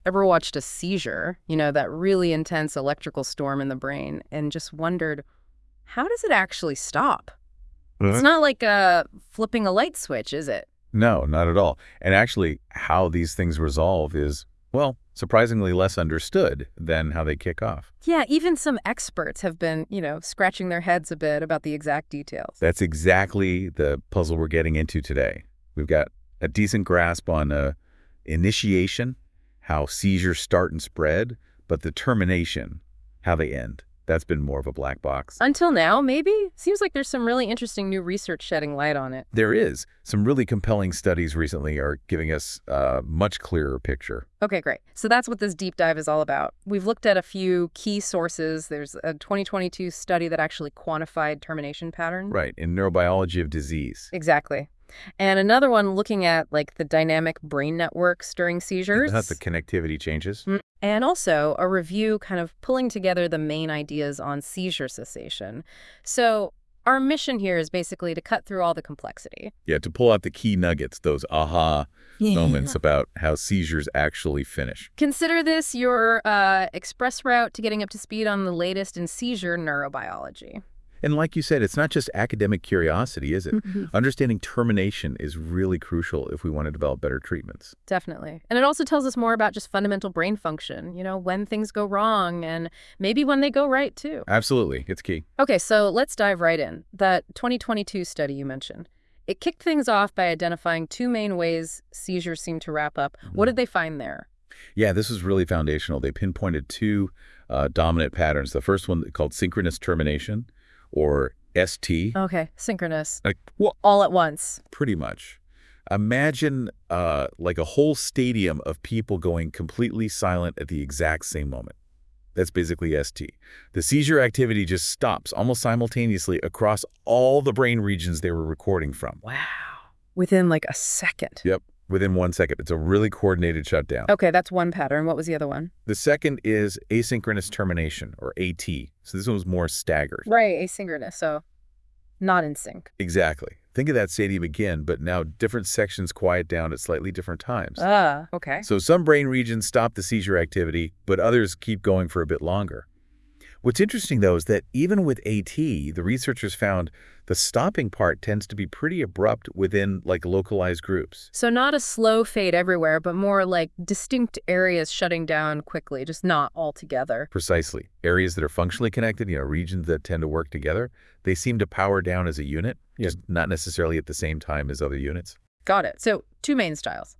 Ever watched a seizure, that really intense electrical storm in the brain, and just wondered, how does it actually stop? It's Uh, not like flipping a light switch, is it? No, not at all. And actually, how these things resolve is, well, surprisingly less understood than how they kick off. Yeah, even some experts have been, scratching their heads a bit about the exact details. That's exactly the puzzle we're getting into today. We've got a decent grasp on initiation, how seizures start and spread, but the termination, how they end. That's been more of a black box. Until now, maybe? Seems like there's some really interesting new research shedding light on it. There is some really compelling studies recently are giving us a much clearer picture. Okay, great. So that's what this deep dive is all about. We've looked at a few key sources. There's a 2022 study that actually quantified termination patterns. Right, in neurobiology of disease. Exactly. And another one looking at like the dynamic brain networks during seizures. That's the connectivity changes. And also a review kind of pulling together the main ideas on seizure cessation. So our mission here is basically to cut through all the complexity. Yeah, to pull out the key nuggets, those aha moments about how seizures actually finish. Consider this your express route to getting up to speed on the latest in seizure neurobiology. And like you said, it's not just academic curiosity, is it? Understanding termination is really crucial if we want to develop better treatments. Definitely. And it also tells us more about just fundamental brain function, when things go wrong and maybe when they go right too. Absolutely, it's key. Okay, so let's dive right in. That 2022 study you mentioned, it kicked things off by identifying two main ways seizures seem to wrap up. What did they find there? Yeah, this was really foundational. They pinpointed two dominant patterns. The first one called synchronous termination, or ST. Okay, synchronous. Well, All at once. pretty much. Imagine like a whole stadium of people going completely silent at the exact same moment. That's basically ST. The seizure activity just stops almost simultaneously across all the brain regions they were recording from. Wow. Within like a second. Yep, within 1 second. It's a really coordinated shutdown. Okay, that's one pattern. What was the other one? The second is asynchronous termination, or AT. So this one was more staggered. Right, asynchronous, so not in sync. Exactly. Think of that stadium again, but now different sections quiet down at slightly different times. Okay. So some brain regions stop the seizure activity, but others keep going for a bit longer. What's interesting, though, is that even with AT, the researchers found the stopping part tends to be pretty abrupt within like localized groups. So not a slow fade everywhere, but more like distinct areas shutting down quickly, just not all together. Precisely. Areas that are functionally connected, regions that tend to work together, they seem to power down as a unit, just not necessarily at the same time as other units. Got it. So two main styles.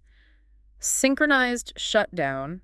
Synchronized shutdown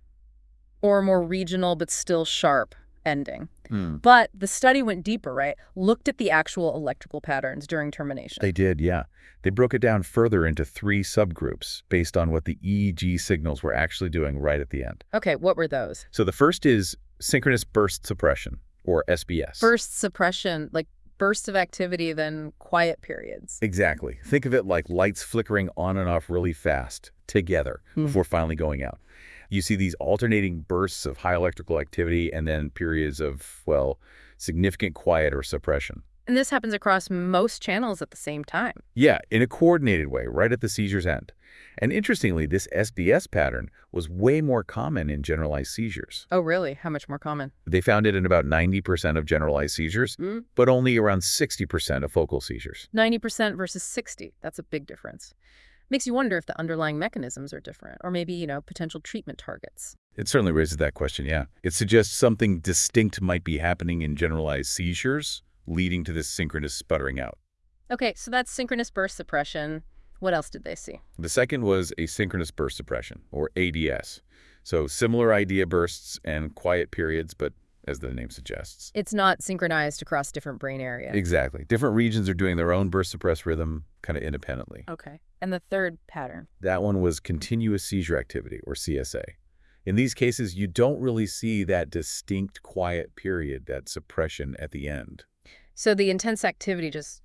or more regional but still sharp ending. But the study went deeper, right? Looked at the actual electrical patterns during termination. They did, yeah. They broke it down further into 3 subgroups based on what the EEG signals were actually doing right at the end. Okay, what were those? So the first is synchronous burst suppression, or SBS. Burst suppression, like bursts of activity, then quiet periods. Exactly. Think of it like lights flickering on and off really fast, together, before finally going out. You see these alternating bursts of high electrical activity and then periods of, well, significant quiet or suppression. And this happens across most channels at the same time. Yeah, in a coordinated way, right at the seizure's end. And interestingly, this SBS pattern was way more common in generalized seizures. Oh, really? How much more common? They found it in about 90% of generalized seizures, but only around 60% of focal seizures. 90% versus 60. That's a big difference. Makes you wonder if the underlying mechanisms are different, or maybe, potential treatment targets. It certainly raises that question, yeah. It suggests something distinct might be happening in generalized seizures, leading to this synchronous sputtering out. Okay, so that's synchronous burst suppression. What else did they see? The second was asynchronous burst suppression, or ADS. So similar idea bursts and quiet periods, but as the name suggests. It's not synchronized across different brain areas. Exactly. Different regions are doing their own burst suppressed rhythm kind of independently. Okay. And the third pattern? That one was continuous seizure activity, or CSA. In these cases, you don't really see that distinct quiet period, that suppression at the end. So the intense activity just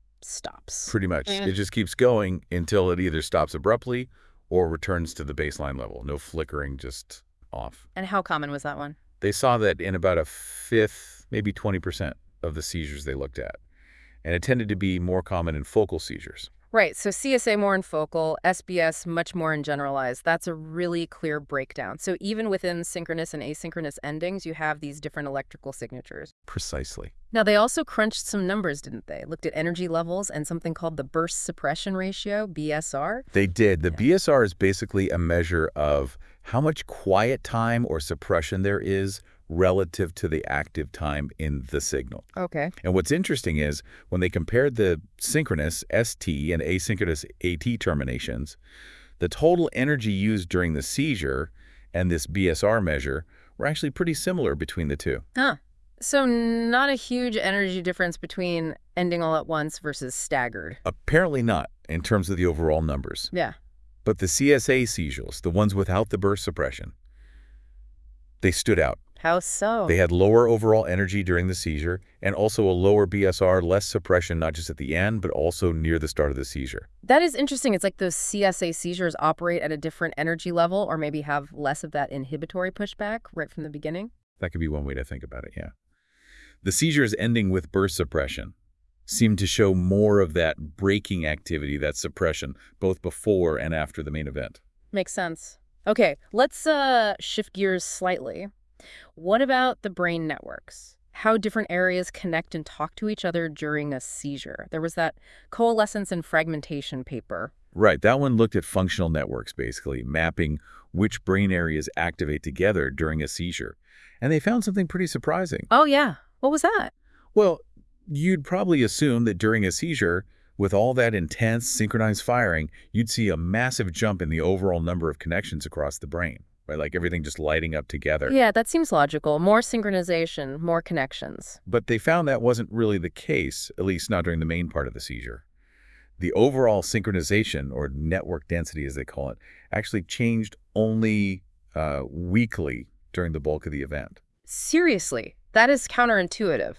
stops. Pretty much. It just keeps going until it either stops abruptly or returns to the baseline level. No flickering, just off. And how common was that one? They saw that in about a fifth, maybe 20% of the seizures they looked at. And it tended to be more common in focal seizures. Right, so CSA more in focal, SBS much more in generalized. That's a really clear breakdown. So even within synchronous and asynchronous endings, you have these different electrical signatures. Precisely. Now, they also crunched some numbers, didn't they? Looked at energy levels and something called the burst suppression ratio, BSR. They did. The Yeah. BSR is basically a measure of how much quiet time or suppression there is relative to the active time in the signal. Okay. And what's interesting is when they compared the synchronous ST and asynchronous AT terminations, the total energy used during the seizure and this BSR measure were actually pretty similar between the two. Huh. So not a huge energy difference between ending all at once versus staggered. Apparently not in terms of the overall numbers. Yeah. But the CSA seizures, the ones without the burst suppression, they stood out. How so? They had lower overall energy during the seizure and also a lower BSR, less suppression, not just at the end, but also near the start of the seizure. That is interesting. It's like those CSA seizures operate at a different energy level or maybe have less of that inhibitory pushback right from the beginning. That could be one way to think about it, yeah. The seizures ending with burst suppression seem to show more of that braking activity, that suppression, both before and after the main event. Makes sense. Okay, let's shift gears slightly. What about the brain networks? How different areas connect and talk to each other during a seizure? There was that coalescence and fragmentation paper. Right, that one looked at functional networks, basically, mapping which brain areas activate together during a seizure. And they found something pretty surprising. Oh, yeah. What was that? Well, you'd probably assume that during a seizure, with all that intense synchronized firing, you'd see a massive jump in the overall number of connections across the brain, right? Like everything just lighting up together. Yeah, that seems logical. More synchronization, more connections. But they found that wasn't really the case, at least not during the main part of the seizure. The overall synchronization, or network density as they call it, actually changed only weakly during the bulk of the event. Seriously, that is counterintuitive.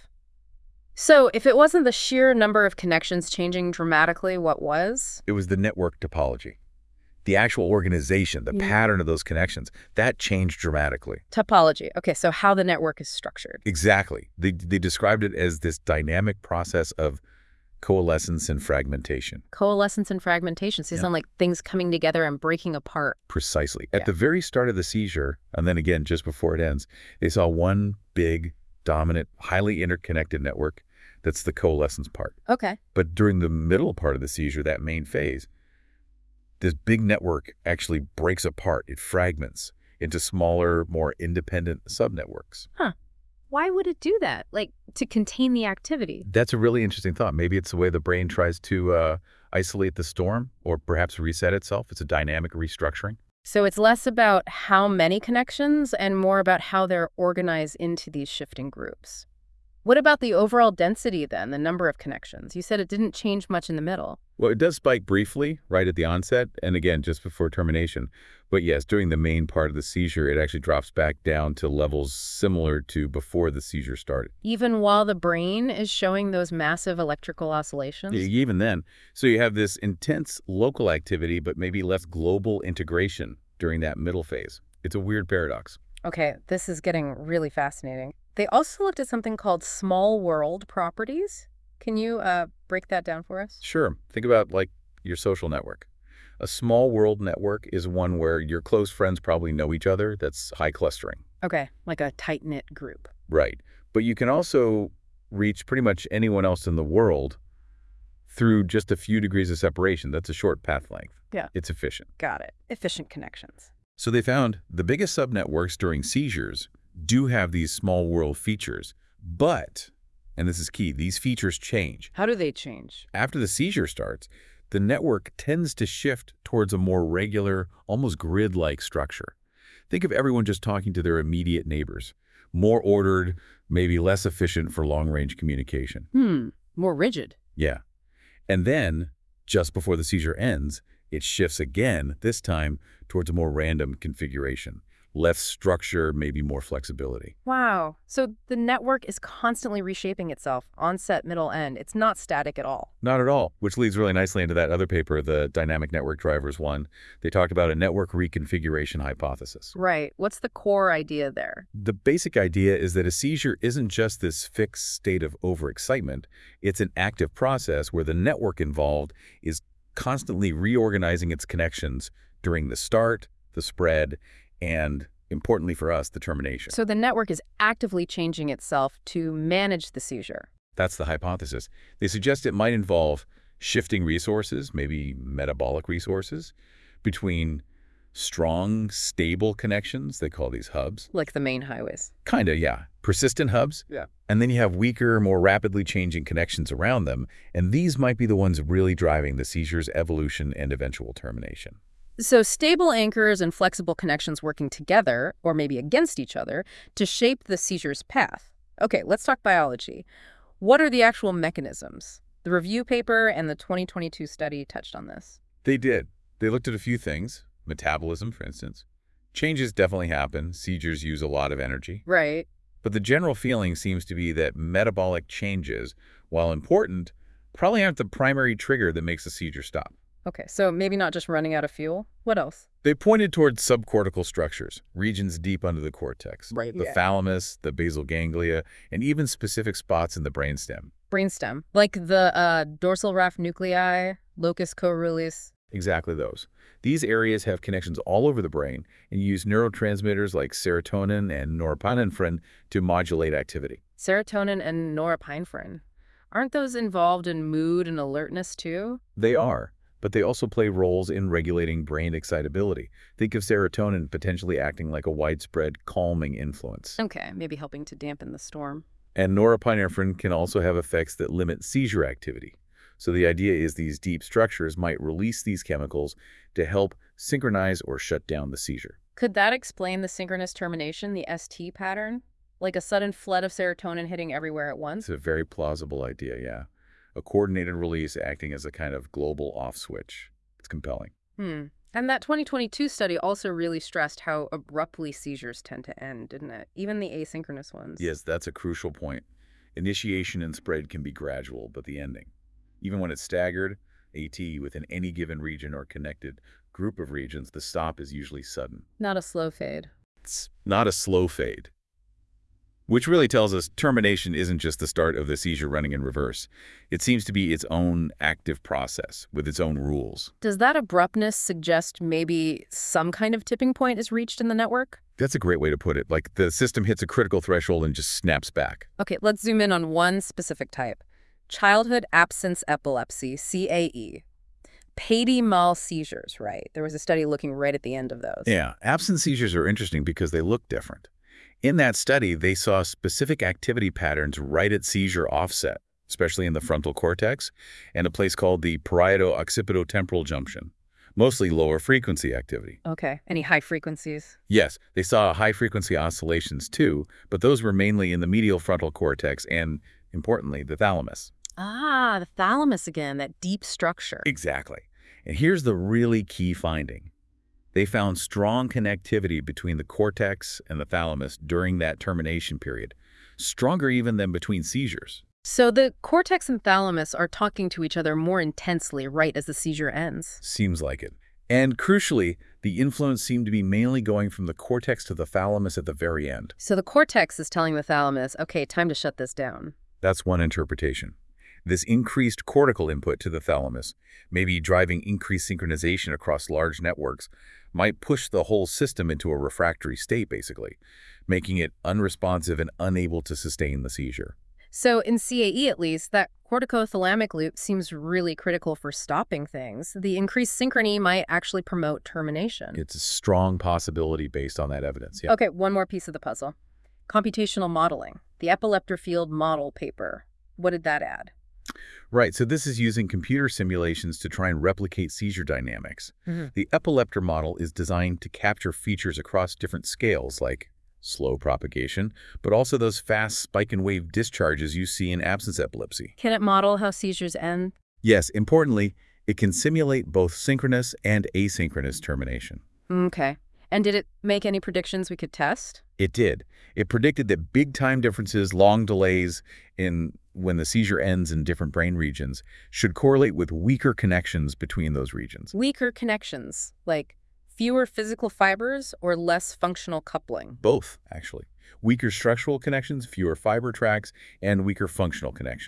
So if it wasn't the sheer number of connections changing dramatically, what was? It was the network topology. The actual organization, the pattern of those connections, that changed dramatically. Topology. Okay, so how the network is structured. Exactly. They described it as this dynamic process of coalescence and fragmentation. Coalescence and fragmentation. So they sound like things coming together and breaking apart. Precisely. At the very start of the seizure, and then again just before it ends, they saw one big, dominant, highly interconnected network. That's the coalescence part. Okay. But during the middle part of the seizure, that main phase, this big network actually breaks apart. It fragments into smaller, more independent subnetworks. Huh. Why would it do that? Like, to contain the activity? That's a really interesting thought. Maybe it's the way the brain tries to isolate the storm or perhaps reset itself. It's a dynamic restructuring. So it's less about how many connections and more about how they're organized into these shifting groups. What about the overall density then, the number of connections? You said it didn't change much in the middle. Well, it does spike briefly right at the onset and again just before termination. But yes, during the main part of the seizure, it actually drops back down to levels similar to before the seizure started. Even while the brain is showing those massive electrical oscillations? Even then. So you have this intense local activity, but maybe less global integration during that middle phase. It's a weird paradox. Okay, this is getting really fascinating. They also looked at something called small world properties. Can you break that down for us? Sure. Think about like your social network. A small world network is one where your close friends probably know each other. That's high clustering. Okay, like a tight-knit group. Right. But you can also reach pretty much anyone else in the world through just a few degrees of separation. That's a short path length. Yeah. It's efficient. Got it. Efficient connections. So they found the biggest subnetworks during seizures do have these small world features, but, and this is key, these features change. How do they change? After the seizure starts, the network tends to shift towards a more regular, almost grid-like structure. Think of everyone just talking to their immediate neighbors. More ordered, maybe less efficient for long-range communication. More rigid. Yeah. And then, just before the seizure ends, it shifts again, this time towards a more random configuration. Less structure, maybe more flexibility. Wow. So the network is constantly reshaping itself, onset, middle, end. It's not static at all. Not at all, which leads really nicely into that other paper, the Dynamic Network Drivers one. They talked about a network reconfiguration hypothesis. Right. What's the core idea there? The basic idea is that a seizure isn't just this fixed state of overexcitement. It's an active process where the network involved is constantly reorganizing its connections during the start, the spread, and, importantly for us, the termination. So the network is actively changing itself to manage the seizure. That's the hypothesis. They suggest it might involve shifting resources, maybe metabolic resources, between strong, stable connections. They call these hubs. Like the main highways. Kinda, yeah. Persistent hubs. Yeah. And then you have weaker, more rapidly changing connections around them, and these might be the ones really driving the seizure's evolution and eventual termination. So stable anchors and flexible connections working together, or maybe against each other, to shape the seizure's path. Okay, let's talk biology. What are the actual mechanisms? The review paper and the 2022 study touched on this. They did. They looked at a few things. Metabolism, for instance. Changes definitely happen. Seizures use a lot of energy. Right. But the general feeling seems to be that metabolic changes, while important, probably aren't the primary trigger that makes a seizure stop. Okay, so maybe not just running out of fuel. What else? They pointed towards subcortical structures, regions deep under the cortex. Right. The thalamus, the basal ganglia, and even specific spots in the brainstem. Brainstem. Like the dorsal raphe nuclei, locus coeruleus. Exactly those. These areas have connections all over the brain and use neurotransmitters like serotonin and norepinephrine to modulate activity. Serotonin and norepinephrine. Aren't those involved in mood and alertness too? They are, but they also play roles in regulating brain excitability. Think of serotonin potentially acting like a widespread calming influence. Okay, maybe helping to dampen the storm. And norepinephrine can also have effects that limit seizure activity. So the idea is these deep structures might release these chemicals to help synchronize or shut down the seizure. Could that explain the synchronous termination, the ST pattern? Like a sudden flood of serotonin hitting everywhere at once? It's a very plausible idea, yeah. A coordinated release acting as a kind of global off switch. It's compelling. And that 2022 study also really stressed how abruptly seizures tend to end, didn't it? Even the asynchronous ones. Yes, that's a crucial point. Initiation and spread can be gradual, but the ending, even when it's staggered, AT within any given region or connected group of regions, the stop is usually sudden. Not a slow fade. It's not a slow fade. Which really tells us termination isn't just the start of the seizure running in reverse. It seems to be its own active process with its own rules. Does that abruptness suggest maybe some kind of tipping point is reached in the network? That's a great way to put it. Like the system hits a critical threshold and just snaps back. Okay, let's zoom in on one specific type. Childhood absence epilepsy, CAE. Patey-Mal seizures, right? There was a study looking right at the end of those. Yeah, absence seizures are interesting because they look different. In that study, they saw specific activity patterns right at seizure offset, especially in the frontal cortex, and a place called the parieto-occipitotemporal junction, mostly lower frequency activity. Okay, any high frequencies? Yes, they saw high-frequency oscillations too, but those were mainly in the medial frontal cortex and, importantly, the thalamus. Ah, the thalamus again, that deep structure. Exactly. And here's the really key finding. They found strong connectivity between the cortex and the thalamus during that termination period, stronger even than between seizures. So the cortex and thalamus are talking to each other more intensely right as the seizure ends. Seems like it. And crucially, the influence seemed to be mainly going from the cortex to the thalamus at the very end. So the cortex is telling the thalamus, okay, time to shut this down. That's one interpretation. This increased cortical input to the thalamus, maybe driving increased synchronization across large networks, might push the whole system into a refractory state, basically, making it unresponsive and unable to sustain the seizure. So in CAE, at least, that corticothalamic loop seems really critical for stopping things. The increased synchrony might actually promote termination. It's a strong possibility based on that evidence, yeah. Okay, one more piece of the puzzle. Computational modeling. The epileptor field model paper. What did that add? Right, so this is using computer simulations to try and replicate seizure dynamics. The epileptor model is designed to capture features across different scales, like slow propagation, but also those fast spike and wave discharges you see in absence epilepsy. Can it model how seizures end? Yes, importantly, it can simulate both synchronous and asynchronous termination. Okay. And did it make any predictions we could test? It did. It predicted that big time differences, long delays in when the seizure ends in different brain regions should correlate with weaker connections between those regions. Weaker connections, like fewer physical fibers or less functional coupling? Both, actually. Weaker structural connections, fewer fiber tracks, and weaker functional connections,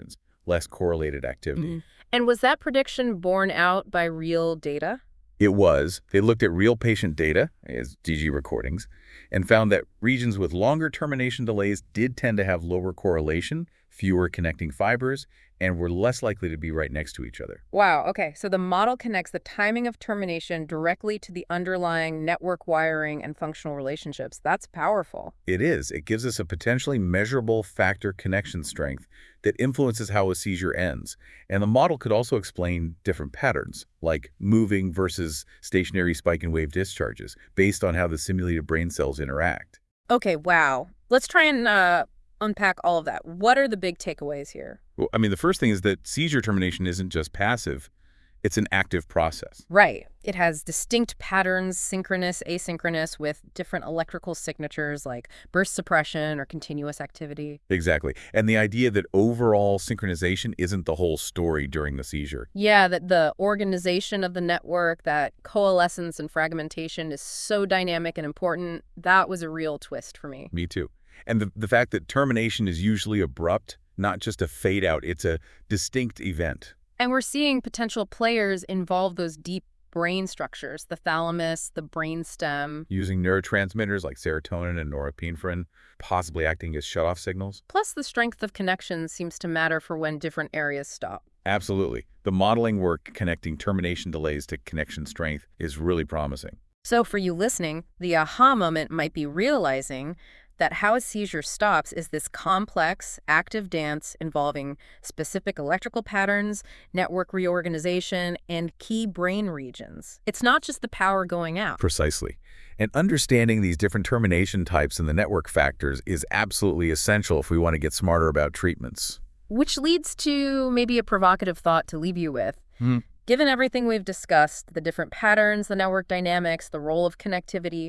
less correlated activity. And was that prediction borne out by real data? It was. They looked at real patient data, as DG recordings, and found that regions with longer termination delays did tend to have lower correlation, fewer connecting fibers, and were less likely to be right next to each other. Wow, okay. So the model connects the timing of termination directly to the underlying network wiring and functional relationships. That's powerful. It is. It gives us a potentially measurable factor connection strength that influences how a seizure ends. And the model could also explain different patterns, like moving versus stationary spike and wave discharges, based on how the simulated brain cells interact. Okay, wow. Let's try and unpack all of that. What are the big takeaways here? Well, I mean, the first thing is that seizure termination isn't just passive. It's an active process. Right. It has distinct patterns, synchronous, asynchronous, with different electrical signatures like burst suppression or continuous activity. Exactly. And the idea that overall synchronization isn't the whole story during the seizure. Yeah, that the organization of the network, that coalescence and fragmentation is so dynamic and important, that was a real twist for me. Me too. And the fact that termination is usually abrupt, not just a fade out, it's a distinct event. And we're seeing potential players involve those deep brain structures, the thalamus, the brainstem. Using neurotransmitters like serotonin and norepinephrine, possibly acting as shutoff signals. Plus, the strength of connections seems to matter for when different areas stop. Absolutely. The modeling work connecting termination delays to connection strength is really promising. So for you listening, the aha moment might be realizing that how a seizure stops is this complex, active dance involving specific electrical patterns, network reorganization, and key brain regions. It's not just the power going out. Precisely. And understanding these different termination types and the network factors is absolutely essential if we want to get smarter about treatments. Which leads to maybe a provocative thought to leave you with. Given everything we've discussed, the different patterns, the network dynamics, the role of connectivity,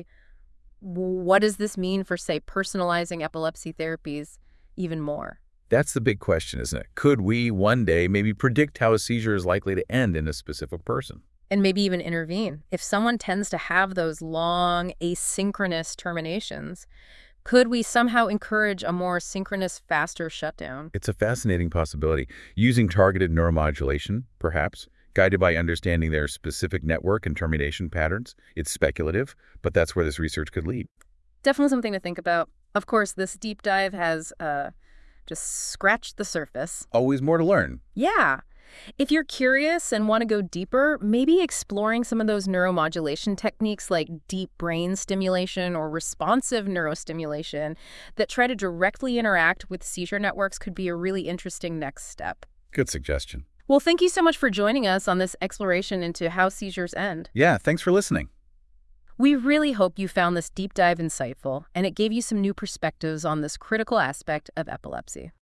what does this mean for, say, personalizing epilepsy therapies even more? That's the big question, isn't it? Could we one day maybe predict how a seizure is likely to end in a specific person? And maybe even intervene. If someone tends to have those long, asynchronous terminations, could we somehow encourage a more synchronous, faster shutdown? It's a fascinating possibility. Using targeted neuromodulation, perhaps, guided by understanding their specific network and termination patterns. It's speculative, but that's where this research could lead. Definitely something to think about. Of course, this deep dive has just scratched the surface. Always more to learn. Yeah. If you're curious and want to go deeper, maybe exploring some of those neuromodulation techniques like deep brain stimulation or responsive neurostimulation that try to directly interact with seizure networks could be a really interesting next step. Good suggestion. Well, thank you so much for joining us on this exploration into how seizures end. Yeah, thanks for listening. We really hope you found this deep dive insightful and it gave you some new perspectives on this critical aspect of epilepsy.